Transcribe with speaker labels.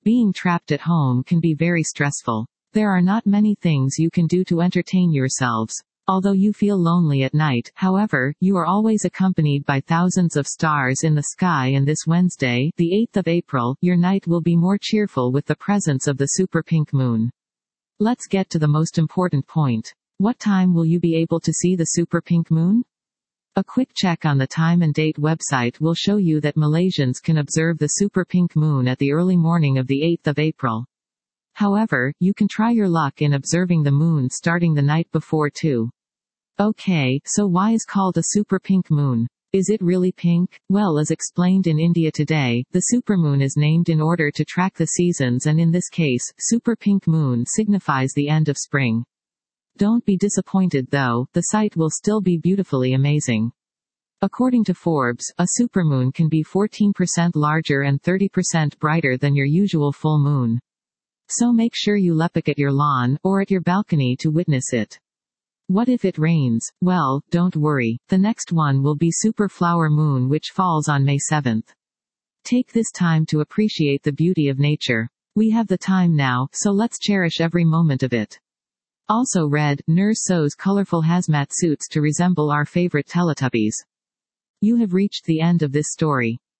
Speaker 1: Being trapped at home can be very stressful. There are not many things you can do to entertain yourselves. Although you feel lonely at night, however, you are always accompanied by thousands of stars in the sky, and this Wednesday, the 8th of April, your night will be more cheerful with the presence of the super pink moon. Let's get to the most important point. What time will you be able to see the super pink moon? A quick check on the time and date website will show you that Malaysians can observe the super pink moon at the early morning of the 8th of April. However, you can try your luck in observing the moon starting the night before too. Okay, so why is called a super pink moon? Is it really pink? Well, as explained in India Today, the supermoon is named in order to track the seasons, and in this case, super pink moon signifies the end of spring. Don't be disappointed though, the sight will still be beautifully amazing. According to Forbes, a supermoon can be 14% larger and 30% brighter than your usual full moon. So make sure you lepak at your lawn, or at your balcony to witness it. What if it rains? Well, don't worry. The next one will be super flower moon, which falls on May 7th. Take this time to appreciate the beauty of nature. We have the time now, so let's cherish every moment of it. Also read, Nurse sews colorful hazmat suits to resemble our favorite Teletubbies. You have reached the end of this story.